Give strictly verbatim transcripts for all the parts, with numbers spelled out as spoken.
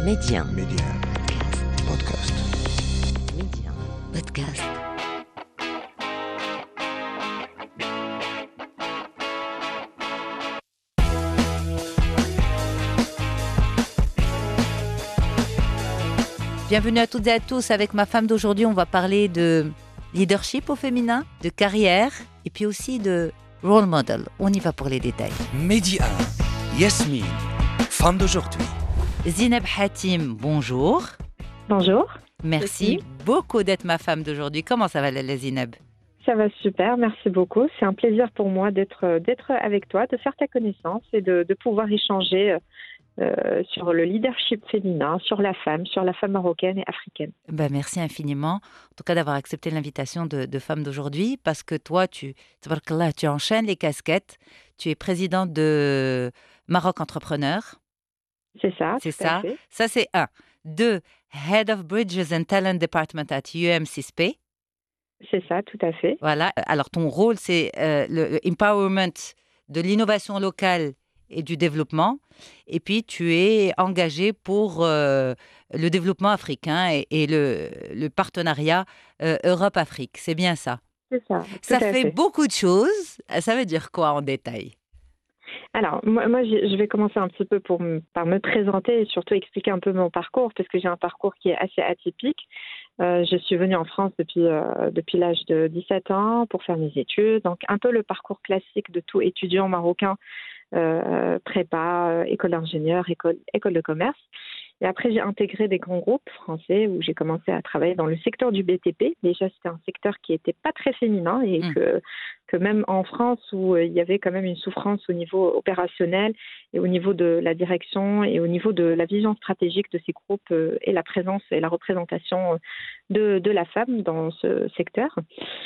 Média. Média. Podcast. Média. Podcast. Bienvenue à toutes et à tous. Avec ma femme d'aujourd'hui, on va parler de leadership au féminin, de carrière et puis aussi de role model. On y va pour les détails. Média. Yasmine, femme d'aujourd'hui. Zineb Hatim, bonjour. Bonjour. Merci Merci. beaucoup d'être ma femme d'aujourd'hui. Comment ça va, la Zineb? Ça va super, merci beaucoup. C'est un plaisir pour moi d'être d'être avec toi, de faire ta connaissance et de, de pouvoir échanger euh, sur le leadership féminin, sur la femme, sur la femme marocaine et africaine. Ben, merci infiniment, en tout cas d'avoir accepté l'invitation de, de femme d'aujourd'hui, parce que toi, tu, tabarakallah, tu enchaînes les casquettes. Tu es présidente de Maroc Entrepreneur. C'est ça, C'est tout à ça. fait. Ça, c'est un. Deux, Head of Bridges and Talent Department at U M C I S P. C'est ça, tout à fait. Voilà. Alors, ton rôle, c'est euh, le le empowerment de l'innovation locale et du développement. Et puis, tu es engagé pour euh, le développement africain et, et le, le partenariat euh, Europe-Afrique. C'est bien ça. C'est ça, tout Ça à fait fait. beaucoup de choses. Ça veut dire quoi en détail? Alors, moi, moi, j'ai- je vais commencer un petit peu pour me- par me présenter et surtout expliquer un peu mon parcours, parce que j'ai un parcours qui est assez atypique. Euh, je suis venue en France depuis, euh, depuis l'âge de dix-sept ans pour faire mes études. Donc, un peu le parcours classique de tout étudiant marocain, euh, prépa, euh, école d'ingénieur, école, école de commerce. Et après, j'ai intégré des grands groupes français où j'ai commencé à travailler dans le secteur du B T P. Déjà, c'était un secteur qui n'était pas très féminin et Mm. que, que même en France, où euh, il y avait quand même une souffrance au niveau opérationnel et au niveau de la direction et au niveau de la vision stratégique de ces groupes euh, et la présence et la représentation de, de la femme dans ce secteur.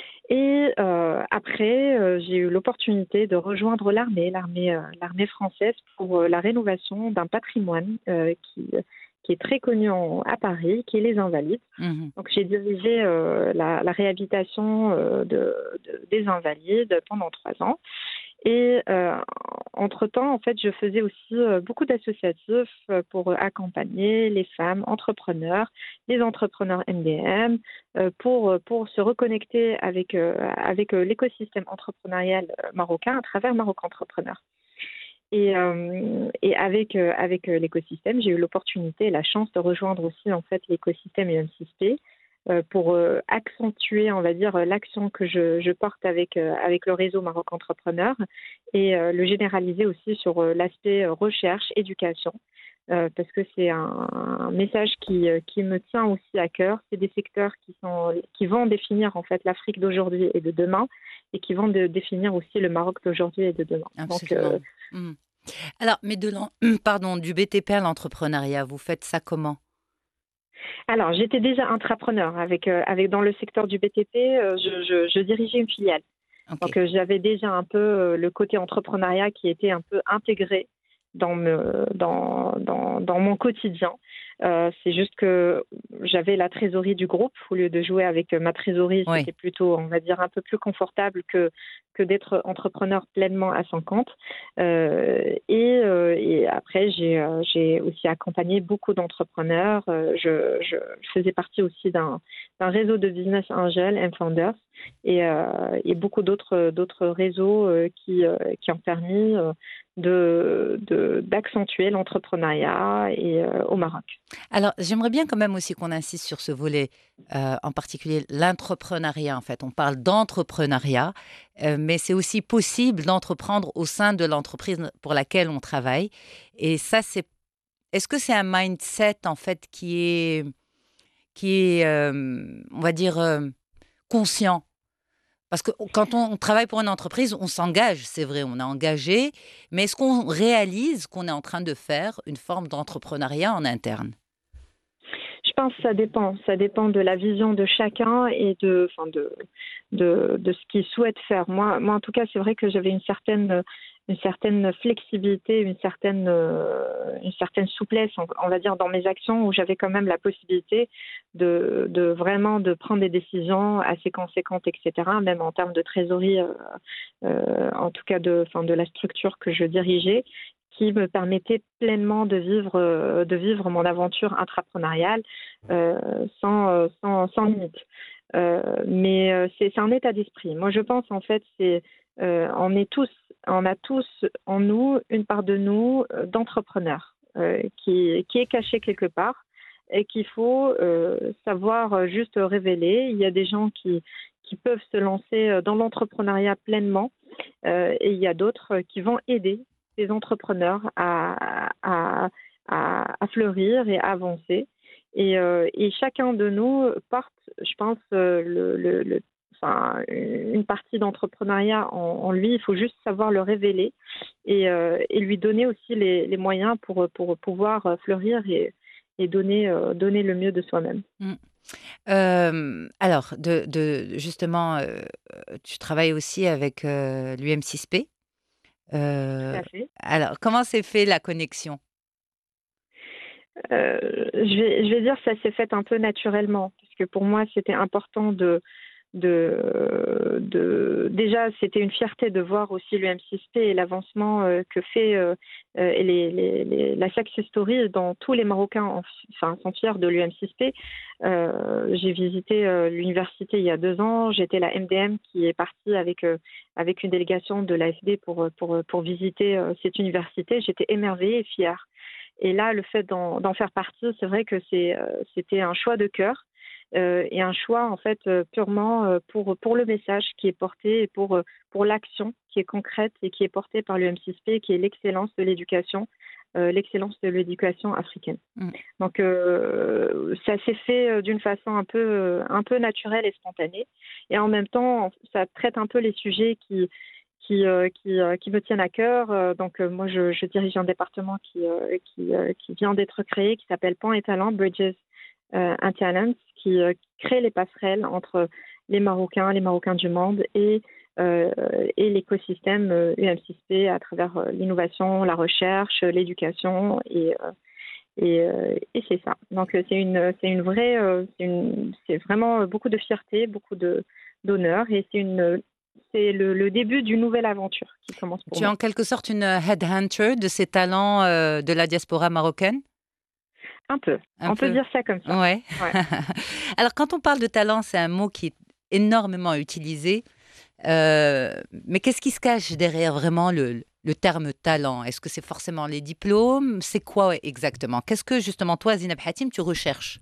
Et euh, après, euh, j'ai eu l'opportunité de rejoindre l'armée, l'armée, euh, l'armée française pour euh, la rénovation d'un patrimoine euh, qui, qui est très connu en- à Paris, qui est les Invalides. Mhm. Donc j'ai dirigé euh, la, la réhabilitation euh, de, de- des Invalides pendant trois ans. Et euh, entre-temps, en fait, je faisais aussi euh, beaucoup d'associatifs euh, pour accompagner les femmes entrepreneurs, les entrepreneurs M D M, euh, pour, pour se reconnecter avec, euh, avec euh, l'écosystème entrepreneurial euh, marocain à travers Maroc Entrepreneur. Et, euh, et avec, euh, avec euh, l'écosystème, j'ai eu l'opportunité et la chance de rejoindre aussi en fait l'écosystème U M six P euh, pour euh, accentuer, on va dire, euh, l'action que je, je porte avec, euh, avec le réseau Maroc Entrepreneur et euh, le généraliser aussi sur euh, l'aspect euh, recherche, éducation, euh, parce que c'est un, un message qui, euh, qui me tient aussi à cœur. C'est des secteurs qui, sont, qui vont définir en fait l'Afrique d'aujourd'hui et de demain et qui vont de- définir aussi le Maroc d'aujourd'hui et de demain. Donc, Absolument. euh, Mhm. Alors, mais de l'en- pardon, du B T P à l'entrepreneuriat, vous faites ça comment? Alors, j'étais déjà intrapreneur avec, euh, avec dans le secteur du B T P. euh, je, je, je dirigeais une filiale. Ok. Donc, euh, j'avais déjà un peu euh, le côté entrepreneuriat qui était un peu intégré dans, me, dans, dans, dans mon quotidien. Euh, c'est juste que j'avais la trésorerie du groupe. Au lieu de jouer avec euh, ma trésorerie, Oui. c'était plutôt, on va dire, un peu plus confortable que, que d'être entrepreneur pleinement à son compte. Euh, et, euh, et après, j'ai, euh, j'ai aussi accompagné beaucoup d'entrepreneurs. Euh, je, je faisais partie aussi d'un, d'un réseau de business angels and founders et, euh, et beaucoup d'autres, d'autres réseaux euh, qui, euh, qui ont permis euh, de, de, d'accentuer l'entrepreneuriat et, euh, au Maroc. Alors, j'aimerais bien quand même aussi qu'on insiste sur ce volet, euh, en particulier l'entrepreneuriat. En fait, on parle d'entrepreneuriat, euh, mais c'est aussi possible d'entreprendre au sein de l'entreprise pour laquelle on travaille. Et ça, c'est. Est-ce que c'est un mindset en fait qui est, qui est, euh, on va dire, euh, conscient? Parce que quand on travaille pour une entreprise, on s'engage, c'est vrai, on est engagé, mais est-ce qu'on réalise qu'on est en train de faire une forme d'entrepreneuriat en interne? Je pense que ça dépend. Ça dépend de la vision de chacun et de, enfin de, de, de ce qu'il souhaite faire. Moi, moi, en tout cas, c'est vrai que j'avais une certaine, une certaine flexibilité, une certaine, euh, une certaine souplesse, on, on va dire, dans mes actions où j'avais quand même la possibilité de, de vraiment de prendre des décisions assez conséquentes, et cetera. Même en termes de trésorerie, euh, euh, en tout cas de, enfin, de la structure que je dirigeais, qui me permettait pleinement de vivre, euh, de vivre mon aventure intrapreneuriale euh, sans, euh, sans, sans limite. Euh, mais euh, c'est, c'est un état d'esprit. Moi, je pense en fait, c'est euh, on est tous, on a tous en nous une part de nous euh, d'entrepreneurs euh, qui, qui est cachée quelque part et qu'il faut euh, savoir juste révéler. Il y a des gens qui, qui peuvent se lancer dans l'entrepreneuriat pleinement euh, et il y a d'autres qui vont aider ces entrepreneurs à, à, à, à fleurir et à avancer. Et, euh, et chacun de nous porte, je pense, euh, le, le, le, enfin, une partie d'entrepreneuriat en, en lui. Il faut juste savoir le révéler et, euh, et lui donner aussi les, les moyens pour, pour pouvoir fleurir et, et donner, euh, donner le mieux de soi-même. Mm. Euh, alors, de, de, justement, euh, tu travailles aussi avec euh, l'U M six P. Euh, Tout à fait. alors, comment s'est fait la connexion? Euh, je vais, je vais dire que ça s'est fait un peu naturellement, parce que pour moi, c'était important de, de, de... Déjà, c'était une fierté de voir aussi l'U M six P et l'avancement euh, que fait euh, et les, les, les, la success story dont tous les Marocains en, enfin, sont fiers de l'U M six P. Euh, j'ai visité euh, l'université il y a deux ans. J'étais la M D M qui est partie avec, euh, avec une délégation de l'A F D pour, pour, pour visiter euh, cette université. J'étais émerveillée et fière. Et là, le fait d'en, d'en faire partie, c'est vrai que c'est, euh, c'était un choix de cœur euh, et un choix en fait euh, purement euh, pour, pour le message qui est porté et pour, euh, pour l'action qui est concrète et qui est portée par l'U M six P, qui est l'excellence de l'éducation, euh, l'excellence de l'éducation africaine. Mmh. Donc, euh, ça s'est fait euh, d'une façon un peu, euh, un peu naturelle et spontanée. Et en même temps, ça traite un peu les sujets qui... Qui, euh, qui, euh, qui me tiennent à cœur. Euh, donc, euh, moi, je, je dirige un département qui, euh, qui, euh, qui vient d'être créé, qui s'appelle Pont et Talent, Bridges euh, and Talents, qui, euh, qui crée les passerelles entre les Marocains, les Marocains du monde et, euh, et l'écosystème euh, U M six P à travers euh, l'innovation, la recherche, l'éducation et, euh, et, euh, et c'est ça. Donc, c'est une, c'est une vraie, euh, c'est, une, c'est vraiment beaucoup de fierté, beaucoup de, d'honneur et c'est une C'est le, le début d'une nouvelle aventure qui commence pour Tu moi. es en quelque sorte une headhunter de ces talents euh, de la diaspora marocaine? Un peu. Un On peu. peut dire ça comme ça. Ouais. Ouais. Alors, quand on parle de talent, c'est un mot qui est énormément utilisé. Euh, mais qu'est-ce qui se cache derrière vraiment le, le terme talent? Est-ce que c'est forcément les diplômes? C'est quoi exactement? Qu'est-ce que justement toi, Zineb Hatim, tu recherches?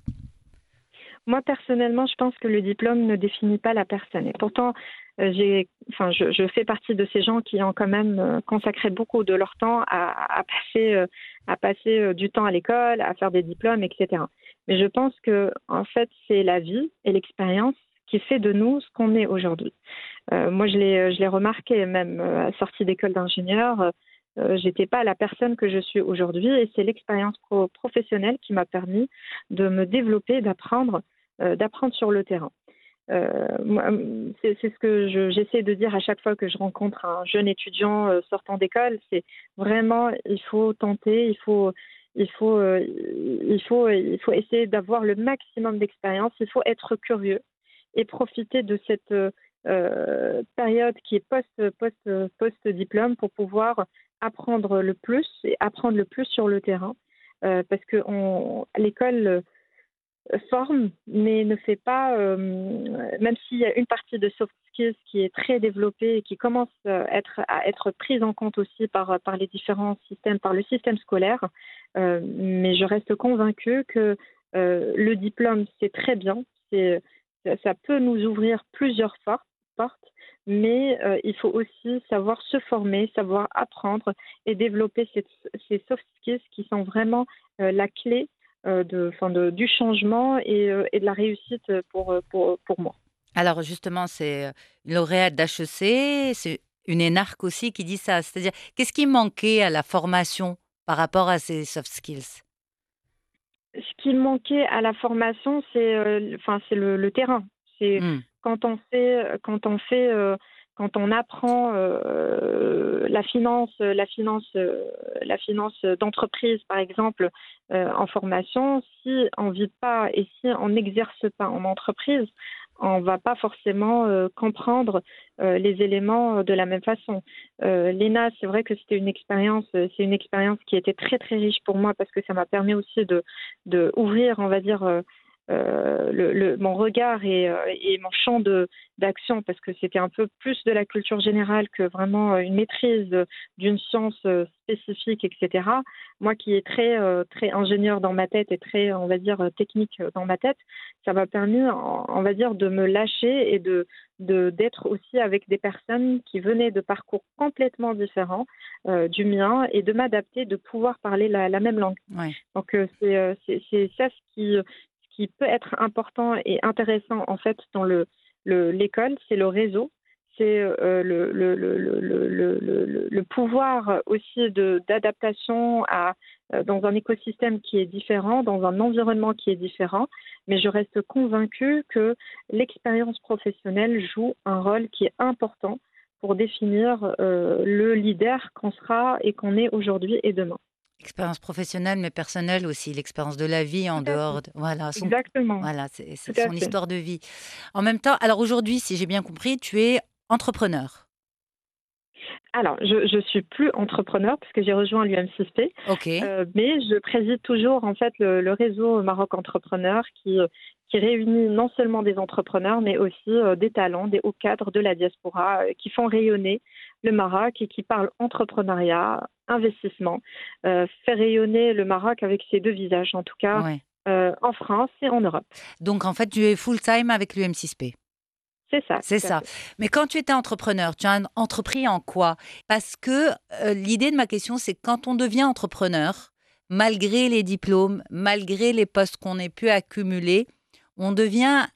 Moi, personnellement, je pense que le diplôme ne définit pas la personne. Et pourtant, euh, j'ai, enfin, je, je fais partie de ces gens qui ont quand même euh, consacré beaucoup de leur temps à, à passer, euh, à passer euh, du temps à l'école, à faire des diplômes, et cetera. Mais je pense que, en fait, c'est la vie et l'expérience qui fait de nous ce qu'on est aujourd'hui. Euh, moi, je l'ai, je l'ai remarqué même euh, à sortie d'école d'ingénieur. Euh, j'étais pas la personne que je suis aujourd'hui et c'est l'expérience pro- professionnelle qui m'a permis de me développer, d'apprendre, euh, d'apprendre sur le terrain. Euh, moi, c'est, c'est ce que je, j'essaie de dire à chaque fois que je rencontre un jeune étudiant euh, sortant d'école. C'est vraiment, il faut tenter, il faut, il faut, euh, il faut, il faut essayer d'avoir le maximum d'expérience. Il faut être curieux et profiter de cette euh, période qui est post, post, post-diplôme pour pouvoir apprendre le plus et apprendre le plus sur le terrain. Euh, parce que on, l'école forme, mais ne fait pas, euh, même s'il y a une partie de soft skills qui est très développée et qui commence à être, à être prise en compte aussi par, par les différents systèmes, par le système scolaire, euh, mais je reste convaincue que euh, le diplôme, c'est très bien, c'est, ça peut nous ouvrir plusieurs portes, mais euh, il faut aussi savoir se former, savoir apprendre et développer ces, ces soft skills qui sont vraiment euh, la clé De, enfin de, du changement et, euh, et de la réussite pour, pour, pour moi. Alors justement, c'est une lauréate d'H E C, c'est une énarque aussi qui dit ça. C'est-à-dire, qu'est-ce qui manquait à la formation par rapport à ces soft skills? Ce qui manquait à la formation, c'est, euh, enfin, c'est le, le terrain. C'est mmh. quand on fait, quand on fait, euh, quand on apprend euh, la finance, la finance, euh, la finance d'entreprise, par exemple, euh, en formation, si on vit pas et si on n'exerce pas en entreprise, on va pas forcément euh, comprendre euh, les éléments de la même façon. Euh, L'E N A, c'est vrai que c'était une expérience, euh, c'est une expérience qui était très très riche pour moi parce que ça m'a permis aussi de, de ouvrir, on va dire, euh, euh, le, le, mon regard et, euh, et mon champ de d'action parce que c'était un peu plus de la culture générale que vraiment une maîtrise d'une science spécifique, et cetera. Moi qui est très euh, très ingénieur dans ma tête et très, on va dire, technique dans ma tête, ça m'a permis, on va dire, de me lâcher et de de d'être aussi avec des personnes qui venaient de parcours complètement différents euh, du mien et de m'adapter, de pouvoir parler la, la même langue. Ouais. Donc euh, c'est, euh, c'est c'est ça ce qui ce qui peut être important et intéressant en fait dans le le l'école, c'est le réseau. C'est euh, le, le, le, le, le, le, le pouvoir aussi de, d'adaptation à, euh, dans un écosystème qui est différent, dans un environnement qui est différent. Mais je reste convaincue que l'expérience professionnelle joue un rôle qui est important pour définir euh, le leader qu'on sera et qu'on est aujourd'hui et demain. Expérience professionnelle, mais personnelle aussi, l'expérience de la vie en Tout à dehors fait. de, voilà, son, Exactement. voilà, c'est, Tout c'est à son fait. histoire de vie. En même temps, alors aujourd'hui, si j'ai bien compris, tu es entrepreneur. Alors, je je suis plus entrepreneur parce que j'ai rejoint l'U M six P, Ok. euh, mais je préside toujours en fait le, le réseau Maroc Entrepreneur qui euh, qui réunit non seulement des entrepreneurs mais aussi euh, des talents, des hauts cadres de la diaspora euh, qui font rayonner le Maroc et qui parlent entrepreneuriat, investissement, euh, faire rayonner le Maroc avec ses deux visages en tout cas Ouais. euh, en France et en Europe. Donc en fait, tu es full-time avec l'U M six P. C'est ça, C'est tout à ça. fait. Mais quand tu étais entrepreneur, tu as entrepris en quoi? Parce que euh, l'idée de ma question, c'est que quand on devient entrepreneur, malgré les diplômes, malgré les postes qu'on ait pu accumuler, on devient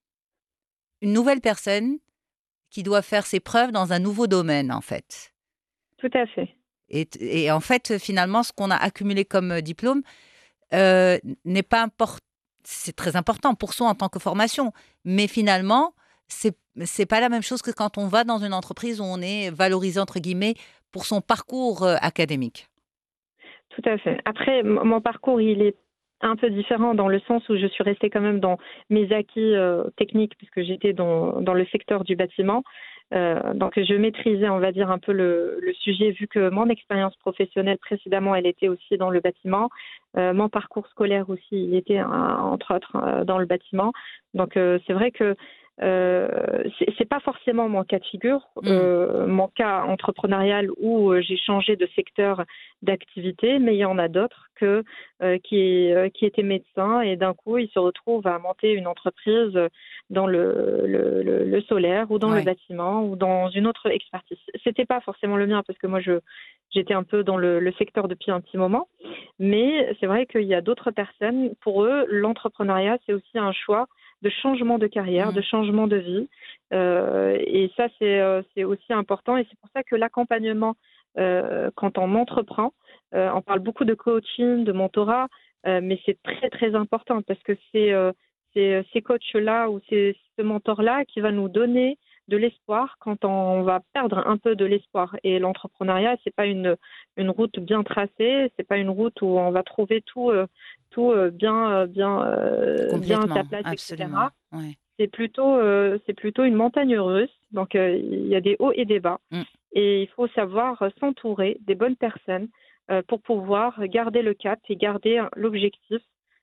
une nouvelle personne qui doit faire ses preuves dans un nouveau domaine, en fait. Tout à fait. Et, et en fait, finalement, ce qu'on a accumulé comme euh, diplôme euh, n'est pas important. C'est très important pour soi en tant que formation. Mais finalement, c'est c'est pas la même chose que quand on va dans une entreprise où on est valorisé, entre guillemets, pour son parcours euh, académique. Tout à fait. Après, m- mon parcours, il est un peu différent dans le sens où je suis restée quand même dans mes acquis euh, techniques puisque j'étais dans, dans le secteur du bâtiment. Euh, donc, je maîtrisais, on va dire, un peu le, le sujet vu que mon expérience professionnelle précédemment, elle était aussi dans le bâtiment. Euh, mon parcours scolaire aussi, il était, euh, entre autres, euh, dans le bâtiment. Donc, euh, c'est vrai que euh, c'est c'est pas forcément mon cas de figure, Mm. euh, mon cas entrepreneurial où euh, j'ai changé de secteur d'activité, mais il y en a d'autres que, euh, qui, euh, qui étaient médecins et d'un coup ils se retrouvent à monter une entreprise dans le, le, le, le solaire ou dans le Ouais. bâtiment ou dans une autre expertise. C'était pas forcément le mien parce que moi je j'étais un peu dans le, le secteur depuis un petit moment, mais c'est vrai qu'il y a d'autres personnes, pour eux l'entrepreneuriat c'est aussi un choix de changement de carrière, Mm. de changement de vie. Euh, et ça, c'est, euh, c'est aussi important. Et c'est pour ça que l'accompagnement, euh, quand on entreprend, euh, on parle beaucoup de coaching, de mentorat, euh, mais c'est très, très important parce que c'est, euh, c'est ces coachs-là ou c'est ce mentor-là qui va nous donner de l'espoir quand on va perdre un peu de l'espoir. Et l'entrepreneuriat, c'est pas une, une route bien tracée, c'est pas une route où on va trouver tout, euh, tout euh, bien, euh, bien, euh, bien à sa Complètement, place, absolument. et cetera. Ouais. C'est plutôt, euh, c'est plutôt une montagne russe. Donc, euh, il y a des hauts et des bas. Mm. Et il faut savoir s'entourer des bonnes personnes euh, pour pouvoir garder le cap et garder l'objectif.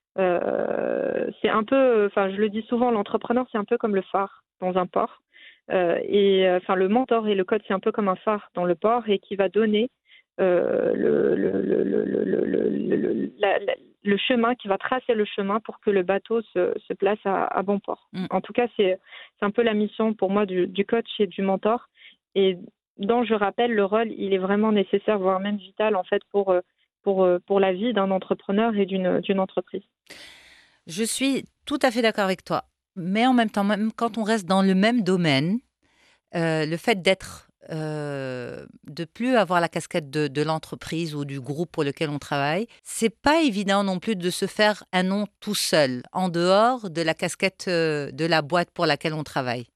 Euh, c'est un peu, enfin, je le dis souvent, l'entrepreneur, c'est un peu comme le phare dans un port. Euh, et enfin, le mentor et le coach, c'est un peu comme un phare dans le port et qui va donner euh, le, le, le, le, le, le, le, la, la, le chemin, qui va tracer le chemin pour que le bateau se, se place à, à bon port. Mm. En tout cas, c'est, c'est un peu la mission pour moi du, du coach et du mentor. Et dont je rappelle, le rôle, il est vraiment nécessaire, voire même vital, en fait, pour, pour, pour la vie d'un entrepreneur et d'une, d'une entreprise. Je suis tout à fait d'accord avec toi. Mais en même temps, même quand on reste dans le même domaine, euh, le fait d'être, euh, de plus avoir la casquette de, de l'entreprise ou du groupe pour lequel on travaille, c'est pas évident non plus de se faire un nom tout seul, en dehors de la casquette euh, de la boîte pour laquelle on travaille.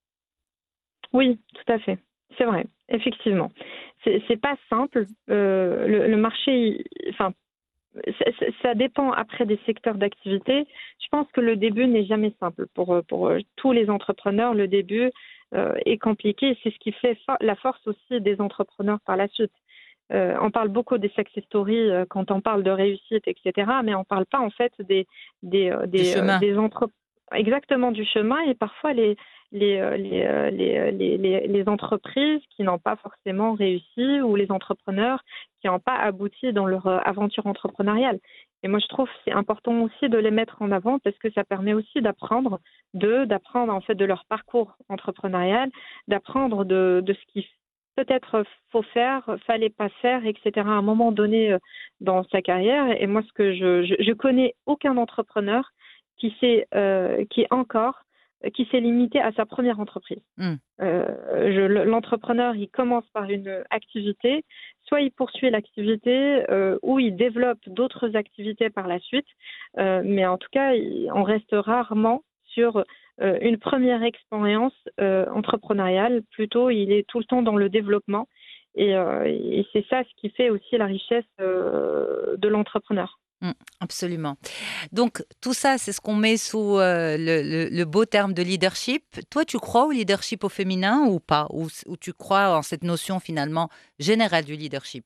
Oui, tout à fait. C'est vrai, effectivement. C'est, c'est pas simple. Euh, le, le marché, il- enfin, ça, ça- ça dépend après des secteurs d'activité. Je pense que le début n'est jamais simple pour, euh, pour euh, tous les entrepreneurs. Le début euh, est compliqué. C'est ce qui fait for- la force aussi des entrepreneurs par la suite. Euh, on parle beaucoup des success stories euh, quand on parle de réussite, et cetera. Mais on ne parle pas en fait des, des, euh, Du des, euh, chemin. des entre- exactement du chemin et parfois les, les, euh, les, euh, les, euh, les, les- les entreprises qui n'ont pas forcément réussi ou les entrepreneurs qui n'ont pas abouti dans leur euh, aventure entrepreneuriale. Et moi, je trouve que c'est important aussi de les mettre en avant parce que ça permet aussi d'apprendre d'eux, d'apprendre en fait de leur parcours entrepreneurial, d'apprendre de, de ce qui peut-être faut faire, fallait pas faire, et cetera à un moment donné euh, dans sa carrière. Et moi, ce que je, je, je connais aucun entrepreneur qui s'est, euh, qui est encore, qui s'est limité à sa première entreprise. Hmm. Euh, je- le- l'entrepreneur, il commence par une activité, soit il poursuit l'activité, euh, ou il développe d'autres activités par la suite. Euh, mais en tout cas, il- on reste rarement sur euh, une première expérience euh, entrepreneuriale. Plutôt, il est tout le temps dans le développement. Et, euh, et c'est ça ce qui fait aussi la richesse euh, de l'entrepreneur. Hmm, absolument. Donc, tout ça, c'est ce qu'on met sous euh, le, le- le beau terme de leadership. Toi, tu crois au leadership au féminin ou pas? Ou, ou tu crois en cette notion finalement générale du leadership?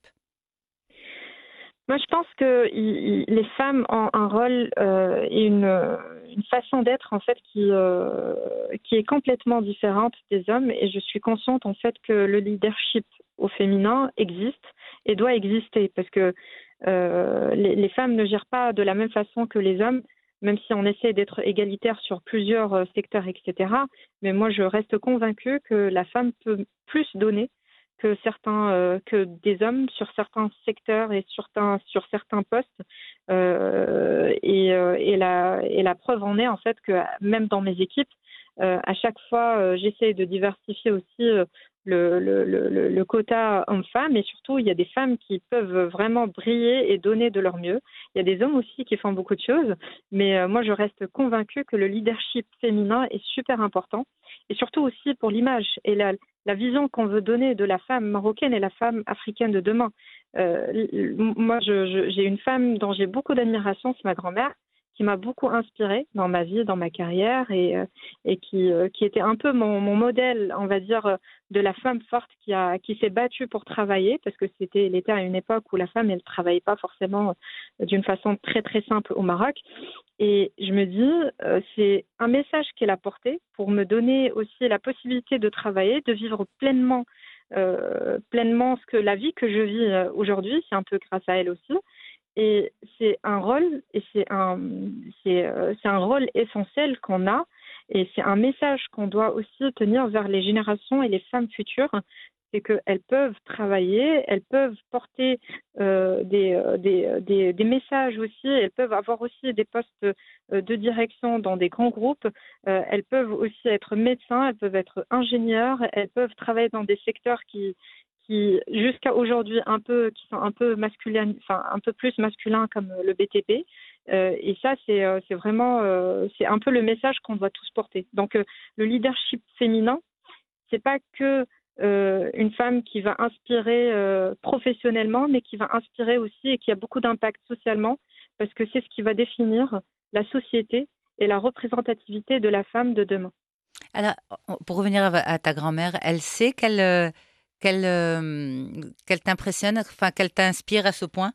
Moi, je pense que il- il- les femmes ont un rôle euh, et une, une façon d'être en fait qui euh, qui est complètement différente des hommes. Et je suis consciente en fait que le leadership au féminin existe et doit exister parce que euh, les, les femmes ne gèrent pas de la même façon que les hommes, même si on essaie d'être égalitaire sur plusieurs euh, secteurs, et cetera. Mais moi, je reste convaincue que la femme peut plus donner que certains euh, que des hommes sur certains secteurs et sur certains sur certains postes Euh, et, euh, et la et la preuve en est en fait que même dans mes équipes euh, à chaque fois euh, j'essaie de diversifier aussi euh, le, le, le, le quota homme-femme et surtout il y a des femmes qui peuvent vraiment briller et donner de leur mieux. Il y a des hommes aussi qui font beaucoup de choses, mais euh, moi je reste convaincue que le leadership féminin est super important et surtout aussi pour l'image et la la vision qu'on veut donner de la femme marocaine et la femme africaine de demain. Euh, l- l- moi, je- je- j'ai une femme dont j'ai beaucoup d'admiration, c'est ma grand-mère, qui m'a beaucoup inspirée dans ma vie, dans ma carrière, et, euh, et qui, euh, qui était un peu mon, mon modèle, on va dire, euh, de la femme forte qui, a, qui s'est battue pour travailler, parce que c'était, elle était à une époque où la femme, elle ne travaillait pas forcément euh, d'une façon très, très simple au Maroc. Et je me dis, euh, c'est un message qu'elle a porté pour me donner aussi la possibilité de travailler, de vivre pleinement, euh, pleinement ce que la vie que je vis euh, aujourd'hui. C'est un peu grâce à elle aussi. Et c'est un rôle, et c'est un, c'est, euh, c'est un rôle essentiel qu'on a, et c'est un message qu'on doit aussi tenir vers les générations et les femmes futures. C'est qu'elles peuvent travailler, elles peuvent porter euh, des, euh, des, euh, des, des messages aussi, elles peuvent avoir aussi des postes euh, de direction dans des grands groupes, euh, elles peuvent aussi être médecins, elles peuvent être ingénieurs, elles peuvent travailler dans des secteurs qui, qui jusqu'à aujourd'hui un peu qui sont un peu masculins, enfin un peu plus masculins comme le B T P. Euh, et ça c'est euh, c'est vraiment euh, c'est un peu le message qu'on doit tous porter. Donc euh, le leadership féminin, c'est pas que euh, une femme qui va inspirer euh, professionnellement, mais qui va inspirer aussi et qui a beaucoup d'impact socialement, parce que c'est ce qui va définir la société et la représentativité de la femme de demain. Alors, pour revenir à, à ta grand-mère, elle sait qu'elle euh, qu'elle euh, qu'elle t'impressionne, enfin qu'elle t'inspire à ce point?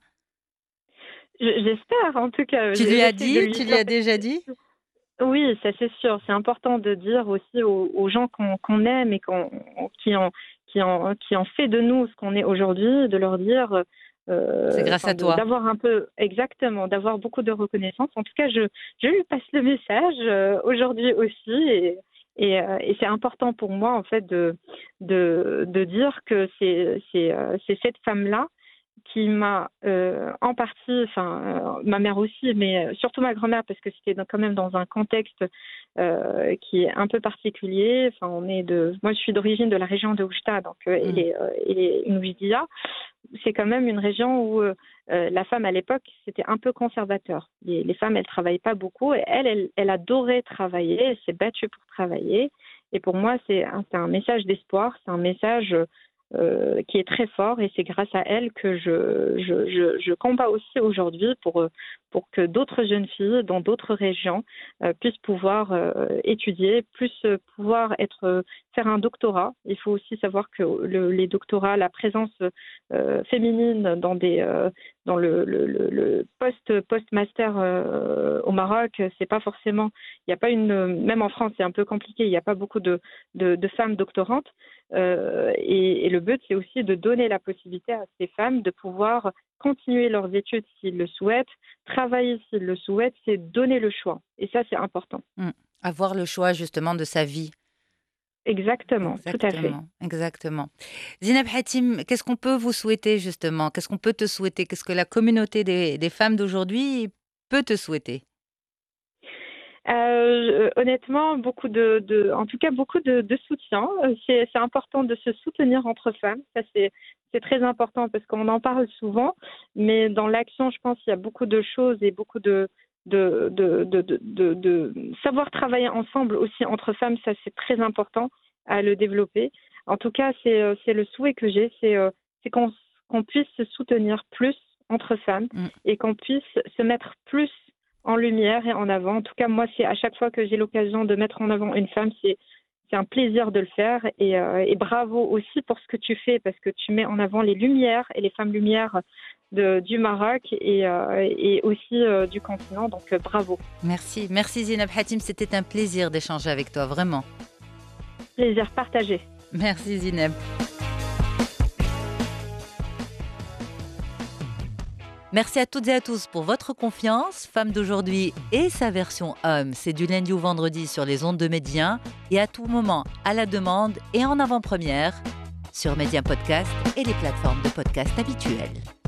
Je- J'espère, en tout cas. Tu lui as J'essaie de dit? lui Tu lui faire. as déjà dit? Oui, ça c'est sûr. C'est important de dire aussi aux, aux gens qu'on qu'on aime et qu'on, qui, ont, qui, ont, qui ont fait de nous ce qu'on est aujourd'hui, de leur dire, C'est euh, grâce enfin, à de- toi. d'avoir un peu, exactement, d'avoir beaucoup de reconnaissance. En tout cas, je, je lui passe le message euh, aujourd'hui aussi. Et, et, euh, et c'est important pour moi, en fait, de, de, de dire que c'est, c'est, euh, c'est cette femme-là qui m'a euh, en partie, enfin euh, ma mère aussi, mais euh, surtout ma grand-mère parce que c'était dans- quand même dans un contexte euh, qui est un peu particulier. Enfin, on est de, moi je suis d'origine de la région de Oujda, donc euh, Mm. elle est, euh, elle est une Oujdia. C'est quand même une région où euh, euh, la femme à l'époque c'était un peu conservateur. Les, les femmes elles travaillaient pas beaucoup et elle, elle, elle adorait travailler, elle s'est battue pour travailler. Et pour moi c'est un, c'est un message d'espoir, c'est un message euh, qui est très fort et c'est grâce à elle que je, je, je, je combats aussi aujourd'hui pour, pour que d'autres jeunes filles dans d'autres régions euh, puissent pouvoir euh, étudier, puissent pouvoir être, faire un doctorat. Il faut aussi savoir que le, les doctorats, la présence euh, féminine dans, des, euh, dans le, le, le post, post-master euh, au Maroc, c'est pas forcément, il n'y a pas une, même en France c'est un peu compliqué, il n'y a pas beaucoup de, de, de femmes doctorantes. Euh, et, et le but, c'est aussi de donner la possibilité à ces femmes de pouvoir continuer leurs études s'ils le souhaitent, travailler s'ils le souhaitent, c'est donner le choix. Et ça, c'est important. Mmh. Avoir le choix justement de sa vie. Exactement, Exactement, tout à fait. Exactement. Zineb Hatim, qu'est-ce qu'on peut vous souhaiter justement? Qu'est-ce qu'on peut te souhaiter? Qu'est-ce que la communauté des, des femmes d'aujourd'hui peut te souhaiter? Euh, honnêtement, beaucoup de, de, en tout cas, beaucoup de, de soutien. C'est, c'est important de se soutenir entre femmes. Ça, c'est, c'est très important parce qu'on en parle souvent, mais dans l'action, je pense qu'il y a beaucoup de choses et beaucoup de, de, de, de, de, de, de savoir travailler ensemble aussi entre femmes. Ça, c'est très important à le développer. En tout cas, c'est, c'est le souhait que j'ai, c'est, c'est qu'on, qu'on puisse se soutenir plus entre femmes mm. et qu'on puisse se mettre plus en lumière et en avant. En tout cas, moi, c'est à chaque fois que j'ai l'occasion de mettre en avant une femme, c'est, c'est un plaisir de le faire. Et, euh, et bravo aussi pour ce que tu fais, parce que tu mets en avant les lumières et les femmes lumières de, du Maroc et, euh, et aussi euh, du continent. Donc, euh, bravo. Merci. Merci Zineb Hatim. C'était un plaisir d'échanger avec toi, vraiment. Plaisir partagé. Merci Zineb. Merci à toutes et à tous pour votre confiance. Femme d'aujourd'hui et sa version homme, c'est du lundi au vendredi sur les ondes de Média et à tout moment à la demande et en avant-première sur Média Podcast et les plateformes de podcast habituelles.